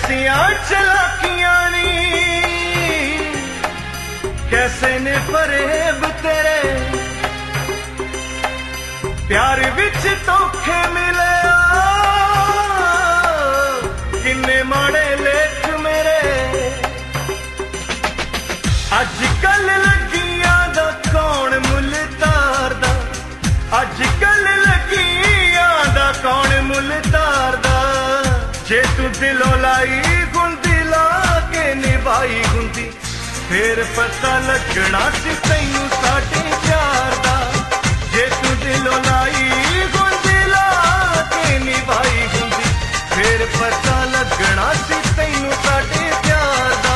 ऐसियां चलाकियां नी कैसे ने फरेब तेरे प्यार विच धोखे मिले किन्ने माड़े लेख मेरे अजकल लगियां दा कौन मुल तारदा अजकल लगियां दा कौन मुल तारदा जे तू दिलों लाई गुंदी ला के निभाई गुंदी फिर पता लगना सी तैनू साडे प्यार दा जे तू दिलों लाई गुंदी ला के निभाई गुंदी फिर पता लगना सी तैनू साडे प्यार दा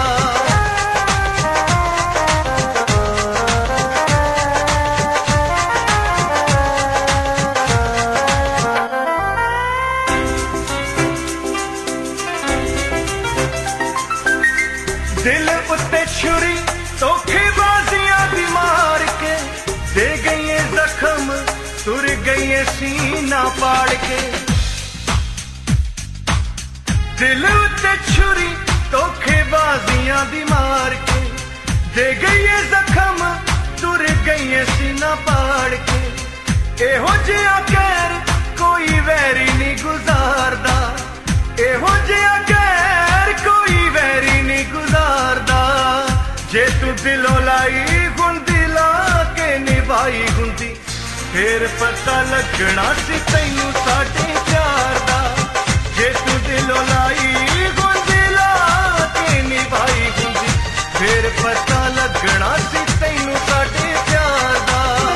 दिल उत्ते छुरी धोखेबाजियां दी मार के दे गई जख्म तुर गई सीना पाड़ के दिल उत्ते छुरी धोखेबाजियां दी मार के दे गई जख्म तुर गई सीना पाड़ के एहो जिहा कहर कोई वैरी नहीं गुजारदा एहो जिहा कहर कोई वैरी नहीं गुजारदा जे तू दिलों लाई गुंदी ला के निभाई गुंदी फिर पता लगना सी तैनू साडे प्यार दा जे तू दिलों लाई गुंदी ला के निभाई गुंदी फिर पता लगना सी तैनू साडे प्यार दा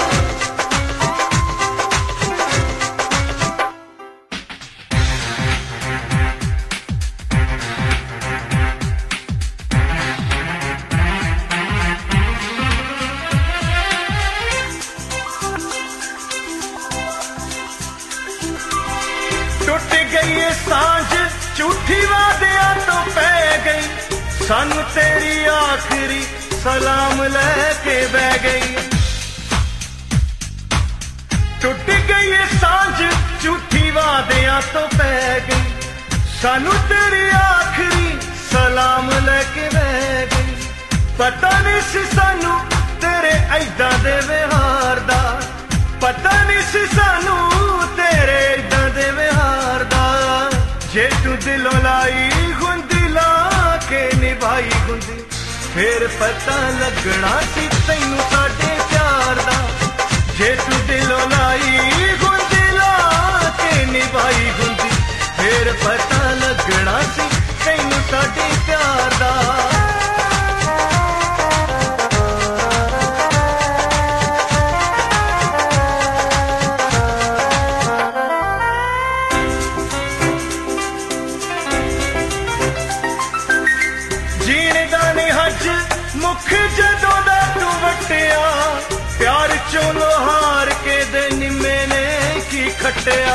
टुट गई सांझ झूठी वादियां तो पै गई सानू तेरी आखिरी सलाम लेके बह गई टुट गई सांझ झूठी वादियां तो पै गई सानू तेरी आखिरी सलाम लेके बह गई पता नहीं सी सानू तेरे ऐदां दे व्यवहार दा पता नहीं सी सानू तेरे ऐदां दे व्यवहार दा जे तू दिलों लाई गुंदी ला के निभाई गुंदी फिर पता लगना सी तैनू साडे प्यार दा जे तू दिलों लाई गुंदी ला के निभाई गुंदी फिर पता लगना सी तैनू साडे प्यार दा मुख जदों दा तू वटिया प्यार चों लोहार के दे निम्मे ने की खटिया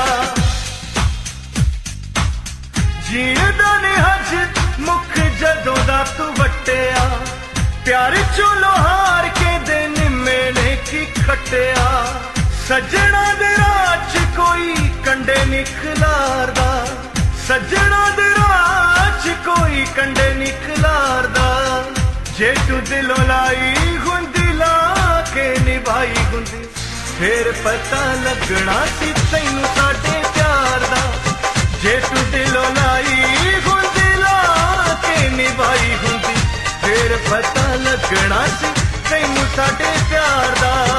जीण दा ने हज मुख जदों दा तू वटिया प्यार चों लोहार के दे निम्मे ने की खटिया सजना दे राह च कोई कंडे निखलारदा सजना दे राह च कोई कंडे निखलारदा जे तू दिलों लाई गुंदी ला के निभाई गुंदी फिर पता लगना सी तैनू साडे प्यार दा जे तू दिलों लाई गुंदी ला के निभाई गुंदी फिर पता लगना सी तैनू साडे प्यार दा